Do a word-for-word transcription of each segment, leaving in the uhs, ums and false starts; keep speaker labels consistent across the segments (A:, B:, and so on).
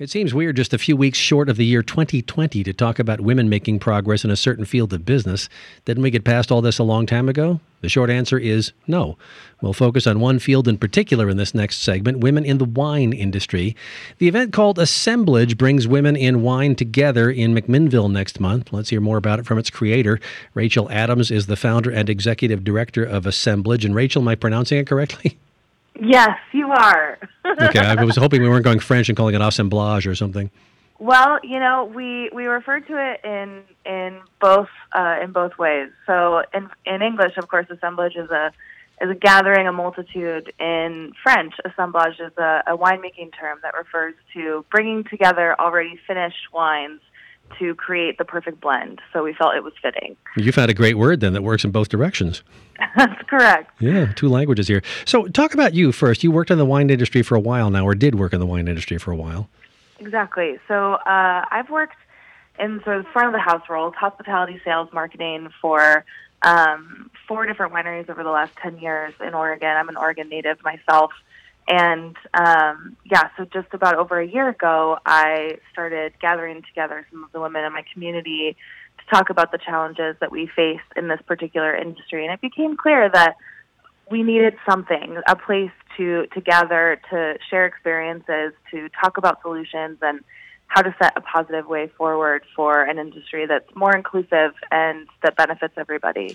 A: It seems weird just a few weeks short of the year twenty twenty to talk about women making progress in a certain field of business. Didn't we get past all this a long time ago? The short answer is no. We'll focus on one field in particular in this next segment, women in the wine industry. The event called Assemblage brings women in wine together in McMinnville next month. Let's hear more about it from its creator. Rachel Adams is the founder and executive director of Assemblage. And Rachel, am I pronouncing it correctly?
B: Yes, you are.
A: Okay, I was hoping we weren't going French and calling it assemblage or something.
B: Well, you know, we, we refer to it in in both uh, in both ways. So in in English, of course, assemblage is a is a gathering, a multitude. In French, assemblage is a, a winemaking term that refers to bringing together already finished wines to create the perfect blend. So we felt it was fitting.
A: You found a great word then that works in both directions.
B: That's correct.
A: Yeah, two languages here. So talk about you first. You worked in the wine industry for a while now, or did work in the wine industry for a while.
B: Exactly. So uh, I've worked in sort of front of the house roles, hospitality, sales, marketing for um, four different wineries over the last ten years in Oregon. I'm an Oregon native myself. And, um, yeah, so just about over a year ago, I started gathering together some of the women in my community to talk about the challenges that we face in this particular industry. And it became clear that we needed something, a place to, to gather, to share experiences, to talk about solutions and how to set a positive way forward for an industry that's more inclusive and that benefits everybody.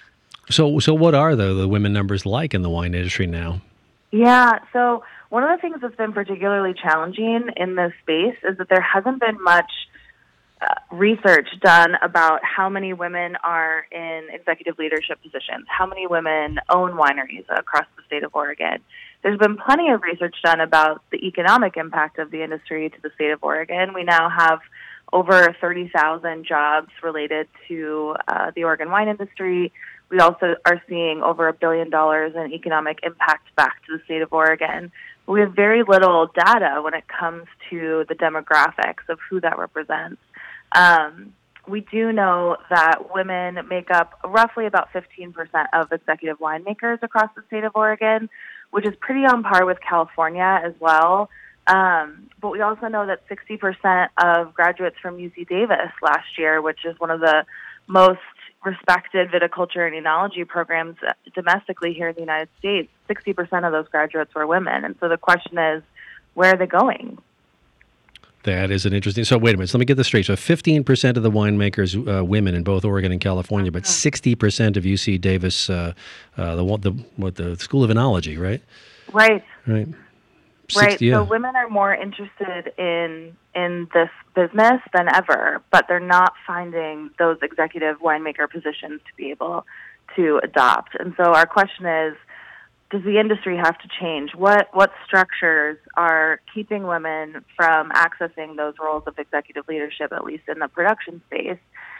A: So, so what are the, the women numbers like in the wine industry now?
B: Yeah, so one of the things that's been particularly challenging in this space is that there hasn't been much uh, research done about how many women are in executive leadership positions, how many women own wineries across the state of Oregon. There's been plenty of research done about the economic impact of the industry to the state of Oregon. We now have over thirty thousand jobs related to uh, the Oregon wine industry. We also are seeing over a billion dollars in economic impact back to the state of Oregon. We have very little data when it comes to the demographics of who that represents. Um, we do know that women make up roughly about fifteen percent of executive winemakers across the state of Oregon, which is pretty on par with California as well. Um, but we also know that sixty percent of graduates from U C Davis last year, which is one of the most respected viticulture and enology programs domestically here in the United States, sixty percent of those graduates were women. And so the question is, where are they going?
A: That is an interesting... So wait a minute, so let me get this straight. So fifteen percent of the winemakers, uh, women in both Oregon and California, but sixty percent of U C Davis, uh, uh, the, the, what, the School of Enology, right?
B: Right.
A: Right.
B: Right.
A: sixty, yeah.
B: So women are more interested in in this business than ever, but they're not finding those executive winemaker positions to be able to adopt. And so our question is, does the industry have to change? What what structures are keeping women from accessing those roles of executive leadership, at least in the production space,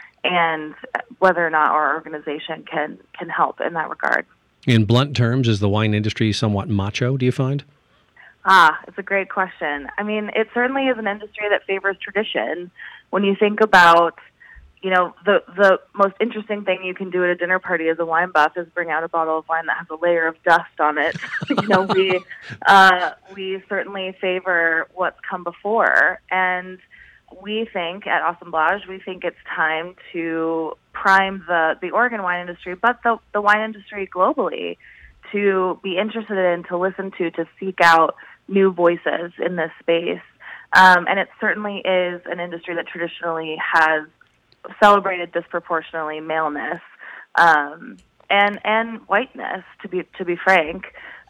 B: and whether or not our organization can can help in that regard?
A: In blunt terms, is the wine industry somewhat macho, do you find?
B: Ah, it's a great question. I mean, it certainly is an industry that favors tradition. When you think about, you know, the the most interesting thing you can do at a dinner party as a wine buff is bring out a bottle of wine that has a layer of dust on it. you know, we uh, we certainly favor what's come before, and we think at Assemblage, we think it's time to prime the the Oregon wine industry, but the the wine industry globally, to be interested in, to listen to, to seek out new voices in this space. Um, and it certainly is an industry that traditionally has celebrated disproportionately maleness um, and and whiteness, to be to be frank.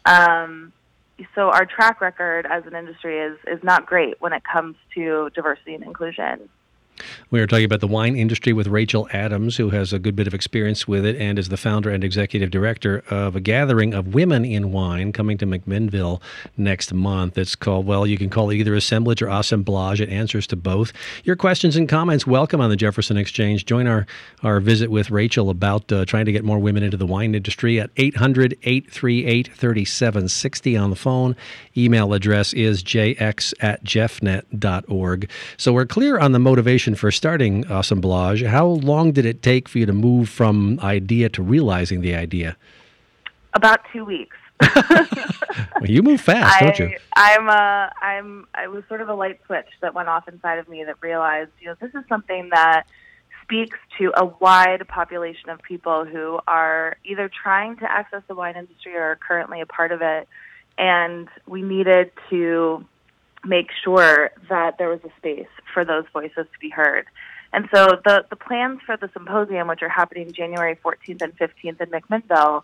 B: Um, so our track record as an industry is is not great when it comes to diversity and inclusion.
A: We are talking about the wine industry with Rachel Adams, who has a good bit of experience with it and is the founder and executive director of a gathering of women in wine coming to McMinnville next month. It's called, well, you can call it either Assemblage or Assemblage. It answers to both. Your questions and comments, welcome on the Jefferson Exchange. Join our, our visit with Rachel about uh, trying to get more women into the wine industry at eight hundred, eight three eight, three seven six zero on the phone. Email address is j x at jeffnet dot org. So we're clear on the motivation for starting Assemblage. How long did it take for you to move from idea to realizing the idea?
B: About two weeks.
A: Well, you move fast, don't you?
B: I, I'm, uh, I'm, I was sort of a light switch that went off inside of me that realized, you know, this is something that speaks to a wide population of people who are either trying to access the wine industry or are currently a part of it. And we needed to make sure that there was a space for those voices to be heard. And so the, the plans for the symposium, which are happening January fourteenth and fifteenth in McMinnville,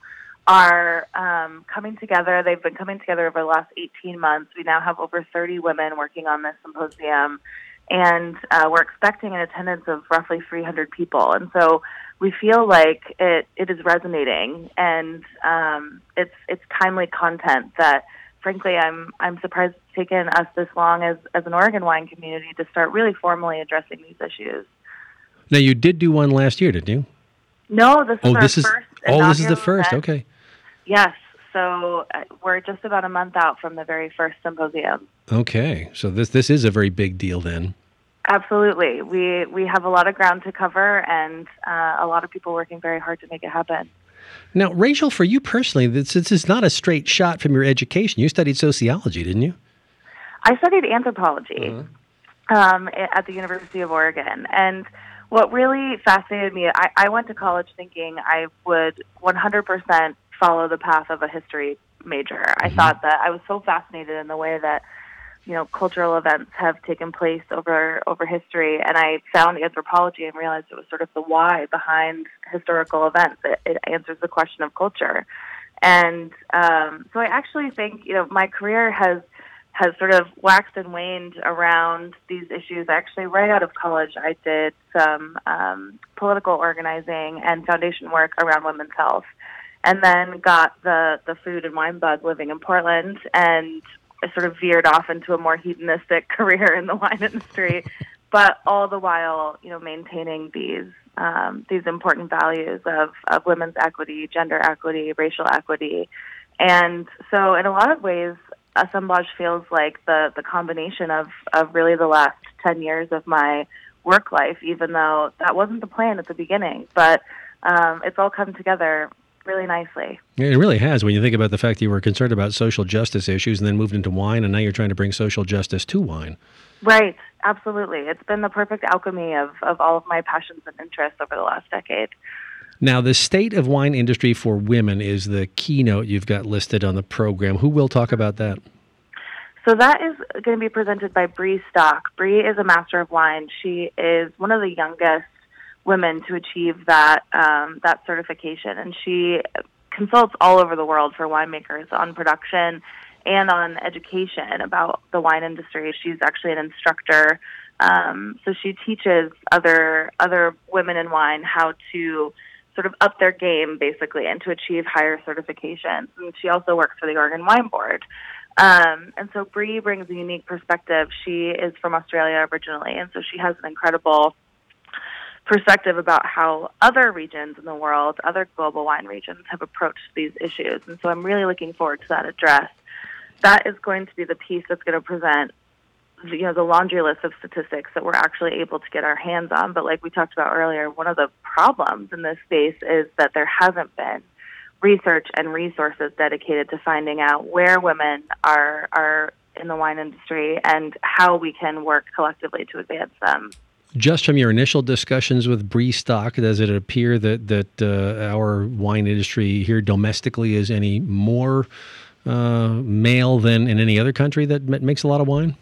B: are um, coming together. They've been coming together over the last eighteen months. We now have over thirty women working on this symposium, and uh, we're expecting an attendance of roughly three hundred people. And so we feel like it, it is resonating, and um, it's it's timely content that, frankly, I'm I'm surprised it's taken us this long as, as an Oregon wine community to start really formally addressing these issues.
A: Now, you did do one last year, didn't you?
B: No, this is
A: oh,
B: our
A: this is,
B: first.
A: Oh, this is the first.
B: Event.
A: Okay.
B: Yes. So uh, we're just about a month out from the very first symposium.
A: Okay. So this this is a very big deal then.
B: Absolutely. We we have a lot of ground to cover, and uh, a lot of people working very hard to make it happen.
A: Now, Rachel, for you personally, this, this is not a straight shot from your education. You studied sociology, didn't you?
B: I studied anthropology uh-huh. um, at the University of Oregon. And what really fascinated me, I, I went to college thinking I would one hundred percent follow the path of a history major. Mm-hmm. I thought that I was so fascinated in the way that, you know, cultural events have taken place over over history, and I found anthropology and realized it was sort of the why behind historical events. It, it answers the question of culture, and um, so I actually think, you know, my career has has sort of waxed and waned around these issues. Actually, right out of college, I did some um, political organizing and foundation work around women's health, and then got the the food and wine bug living in Portland, and I sort of veered off into a more hedonistic career in the wine industry, but all the while, you know, maintaining these um, these important values of, of women's equity, gender equity, racial equity. And so in a lot of ways, Assemblage feels like the, the combination of, of really the last ten years of my work life, even though that wasn't the plan at the beginning. But um, it's all come together really nicely.
A: It really has, when you think about the fact that you were concerned about social justice issues and then moved into wine, and now you're trying to bring social justice to wine.
B: Right, absolutely. It's been the perfect alchemy of, of all of my passions and interests over the last decade.
A: Now, the state of wine industry for women is the keynote you've got listed on the program. Who will talk about that?
B: So that is going to be presented by Bree Stock. Bree is a master of wine. She is one of the youngest women to achieve that um, that certification, and she consults all over the world for winemakers on production and on education about the wine industry. She's actually an instructor, um, so she teaches other other women in wine how to sort of up their game, basically, and to achieve higher certifications. And she also works for the Oregon Wine Board. Um, and so Bree brings a unique perspective. She is from Australia originally, and so she has an incredible perspective about how other regions in the world, other global wine regions, have approached these issues. And so I'm really looking forward to that address. That is going to be the piece that's going to present, you know, the laundry list of statistics that we're actually able to get our hands on. But like we talked about earlier, one of the problems in this space is that there hasn't been research and resources dedicated to finding out where women are are in the wine industry and how we can work collectively to advance them.
A: Just from your initial discussions with Bree Stock, does it appear that that uh, our wine industry here domestically is any more uh, male than in any other country that makes a lot of wine?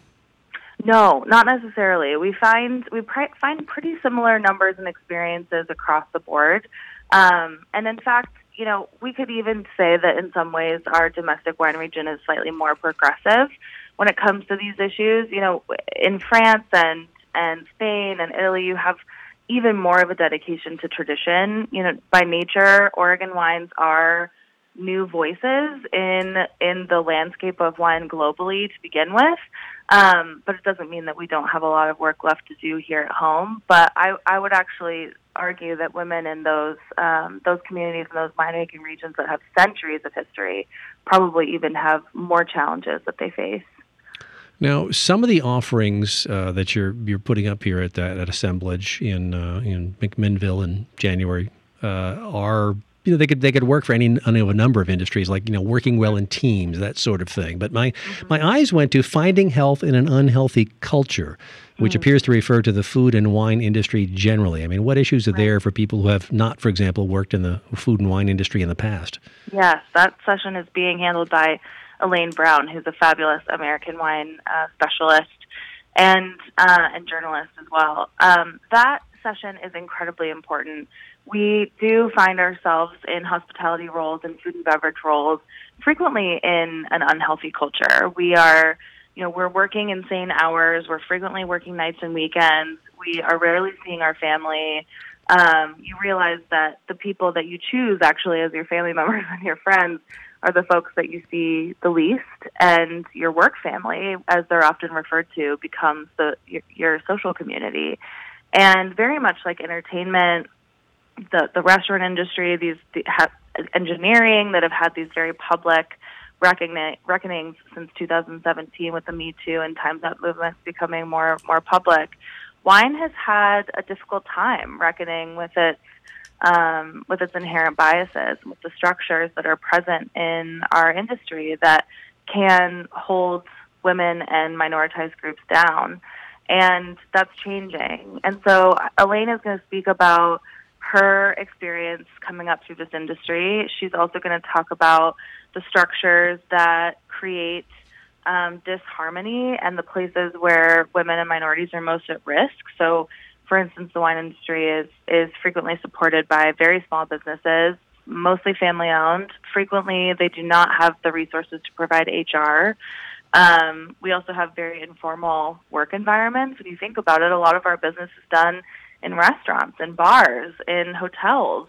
B: No, not necessarily. We find we pr- find pretty similar numbers and experiences across the board, um, and in fact, you know, we could even say that in some ways our domestic wine region is slightly more progressive when it comes to these issues. You know, in France and and Spain and Italy, you have even more of a dedication to tradition. You know, by nature, Oregon wines are new voices in in the landscape of wine globally to begin with. Um, but it doesn't mean that we don't have a lot of work left to do here at home. But I, I would actually argue that women in those um, those communities and those winemaking regions that have centuries of history probably even have more challenges that they face.
A: Now, some of the offerings uh, that you're you're putting up here at that at Assemblage in uh, in McMinnville in January uh, are you know, they could they could work for any I know a number of industries, like, you know, working well in teams, that sort of thing. But my mm-hmm. my eyes went to finding health in an unhealthy culture, which mm. appears to refer to the food and wine industry generally. I mean, what issues are right. there for people who have not, for example, worked in the food and wine industry in the past?
B: Yes, that session is being handled by Elaine Brown, who's a fabulous American wine uh, specialist and uh, and journalist as well. Um, that session is incredibly important. We do find ourselves in hospitality roles and food and beverage roles frequently in an unhealthy culture. We are, you know, we're working insane hours. We're frequently working nights and weekends. We are rarely seeing our family. Um, you realize that the people that you choose actually as your family members and your friends are the folks that you see the least, and your work family, as they're often referred to, becomes the your, your social community. And very much like entertainment, the the restaurant industry, these the, have, engineering that have had these very public recogni- reckonings since two thousand seventeen with the Me Too and Time's Up movements becoming more more public. Wine has had a difficult time reckoning with its um, with its inherent biases, with the structures that are present in our industry that can hold women and minoritized groups down. And that's changing. And so Elaine is going to speak about her experience coming up through this industry. She's also going to talk about the structures that create um, disharmony and the places where women and minorities are most at risk. So, for instance, the wine industry is, is frequently supported by very small businesses, mostly family-owned. Frequently, they do not have the resources to provide H R. Um, we also have very informal work environments. When you think about it, a lot of our business is done in restaurants, in bars, in hotels.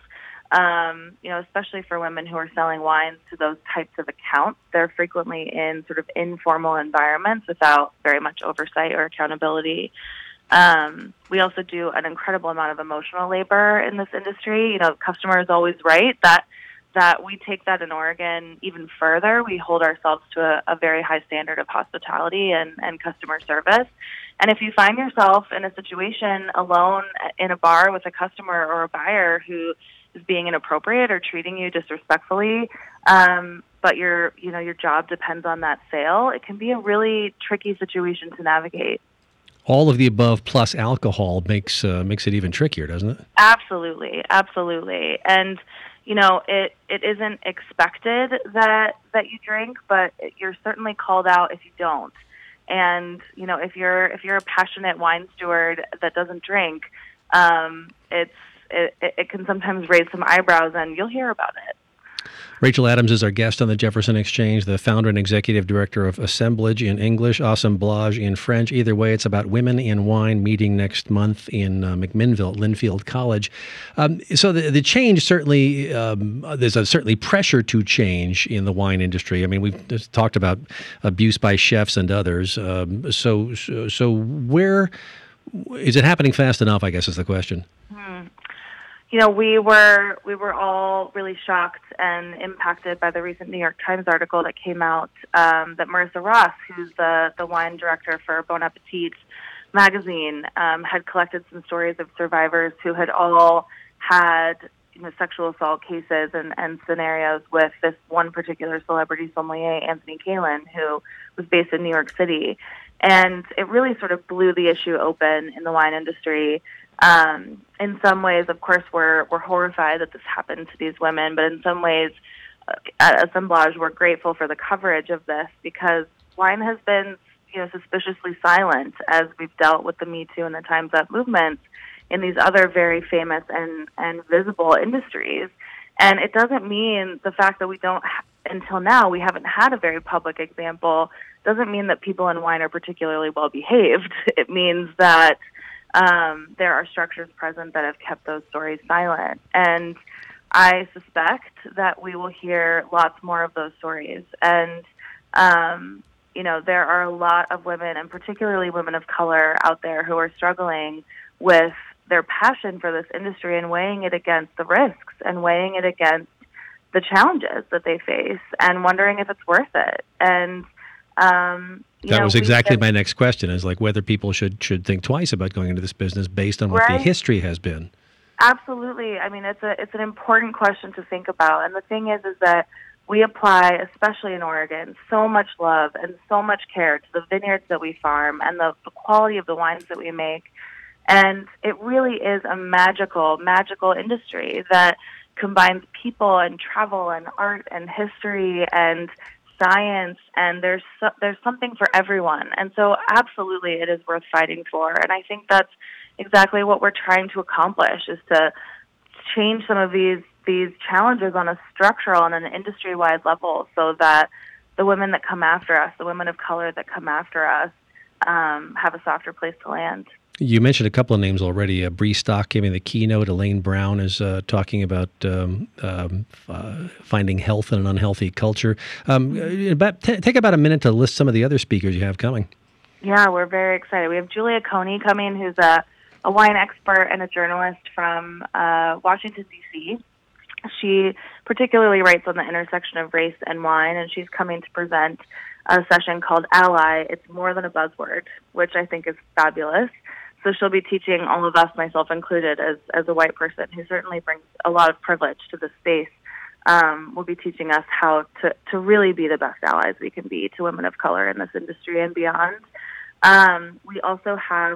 B: Um, you know, especially for women who are selling wines to those types of accounts, they're frequently in sort of informal environments without very much oversight or accountability. Um, we also do an incredible amount of emotional labor in this industry. You know, the customer is always right. That that we take that in Oregon even further. We hold ourselves to a, a very high standard of hospitality and, and customer service. And if you find yourself in a situation alone in a bar with a customer or a buyer who is being inappropriate or treating you disrespectfully, um, but your you know your job depends on that sale, it can be a really tricky situation to navigate.
A: All of the above plus alcohol makes uh, makes it even trickier, doesn't it?
B: Absolutely, absolutely. And you know, it, it isn't expected that that you drink, but you're certainly called out if you don't. And you know, if you're if you're a passionate wine steward that doesn't drink, um, it's it, it can sometimes raise some eyebrows, and you'll hear about it.
A: Rachel Adams is our guest on the Jefferson Exchange, the founder and executive director of Assemblage in English, Assemblage in French. Either way, it's about women in wine, meeting next month in uh, McMinnville, Linfield College. Um, so the, the change certainly, um, there's a certainly pressure to change in the wine industry. I mean, we've just talked about abuse by chefs and others. Um, so, so, so where is it happening fast enough, I guess is the question.
B: Hmm. You know, we were we were all really shocked and impacted by the recent New York Times article that came out um, that Marissa Ross, who's the, the wine director for Bon Appetit magazine, um, had collected some stories of survivors who had all had you know, sexual assault cases and, and scenarios with this one particular celebrity sommelier, Anthony Kalin, who was based in New York City. And it really sort of blew the issue open in the wine industry. Um, in some ways, of course, we're we're horrified that this happened to these women, but in some ways, uh, at Assemblage, we're grateful for the coverage of this because wine has been, you know, suspiciously silent as we've dealt with the Me Too and the Time's Up movements in these other very famous and, and visible industries. And it doesn't mean the fact that we don't, ha- until now, we haven't had a very public example, doesn't mean that people in wine are particularly well behaved. It means that Um, there are structures present that have kept those stories silent. And I suspect that we will hear lots more of those stories. And, um, you know, there are a lot of women, and particularly women of color out there, who are struggling with their passion for this industry and weighing it against the risks and weighing it against the challenges that they face and wondering if it's worth it. And, um, You
A: that
B: know,
A: was exactly
B: get,
A: my next question, is like whether people should should think twice about going into this business based on what
B: right.
A: the history has been.
B: Absolutely. I mean, it's a it's an important question to think about. And the thing is, is that we apply, especially in Oregon, so much love and so much care to the vineyards that we farm and the, the quality of the wines that we make. And it really is a magical, magical industry that combines people and travel and art and history and science, and there's so, there's something for everyone. And so absolutely it is worth fighting for. And I think that's exactly what we're trying to accomplish, is to change some of these these challenges on a structural and an industry-wide level so that the women that come after us, the women of color that come after us, um, have a softer place to land.
A: You mentioned a couple of names already. Uh, Bree Stock gave me the keynote. Elaine Brown is uh, talking about um, um, uh, finding health in an unhealthy culture. Um, about, t- take about a minute to list some of the other speakers you have coming.
B: Yeah, we're very excited. We have Julia Coney coming, who's a, a wine expert and a journalist from uh, Washington, D C She particularly writes on the intersection of race and wine, and she's coming to present a session called Ally. It's More Than a Buzzword, which I think is fabulous. So she'll be teaching all of us, myself included, as as a white person who certainly brings a lot of privilege to this space. Um, will be teaching us how to, to really be the best allies we can be to women of color in this industry and beyond. Um, we also have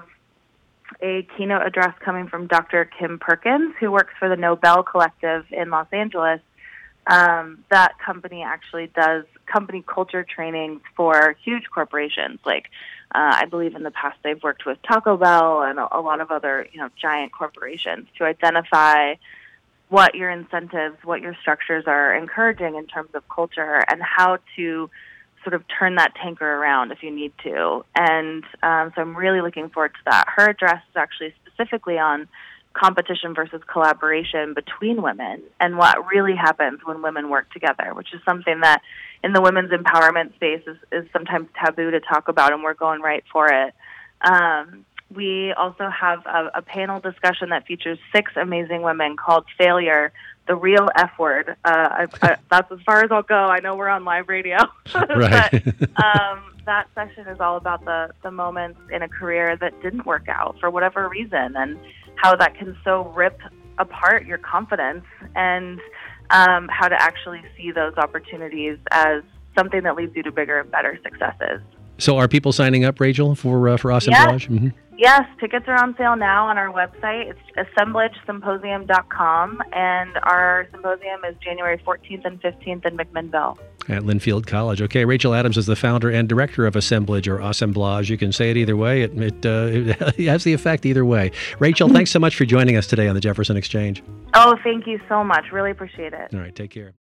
B: a keynote address coming from Doctor Kim Perkins, who works for the Nobel Collective in Los Angeles. Um, that company actually does company culture trainings for huge corporations. Like, uh, I believe in the past they've worked with Taco Bell and a, a lot of other, you know, giant corporations to identify what your incentives, what your structures are encouraging in terms of culture, and how to sort of turn that tanker around if you need to. And um, so I'm really looking forward to that. Her address is actually specifically on competition versus collaboration between women and what really happens when women work together, which is something that in the women's empowerment space is, is sometimes taboo to talk about, and we're going right for it. Um, we also have a, a panel discussion that features six amazing women called Failure, the Real F Word. Uh, I, I, that's as far as I'll go. I know we're on live radio.
A: Right.
B: but, um, that session is all about the, the moments in a career that didn't work out for whatever reason, and how that can so rip apart your confidence, and um, how to actually see those opportunities as something that leads you to bigger and better successes.
A: So are people signing up, Rachel, for uh, for Assemblage?
B: Yes.
A: Mm-hmm.
B: Yes, tickets are on sale now on our website. It's assemblage symposium dot com, and our symposium is January fourteenth and fifteenth in McMinnville.
A: At Linfield College. Okay, Rachel Adams is the founder and director of Assemblage or Assemblage. You can say it either way. It, it, uh, it has the effect either way. Rachel, thanks so much for joining us today on the Jefferson Exchange.
B: Oh, thank you so much. Really appreciate it.
A: All right, take care.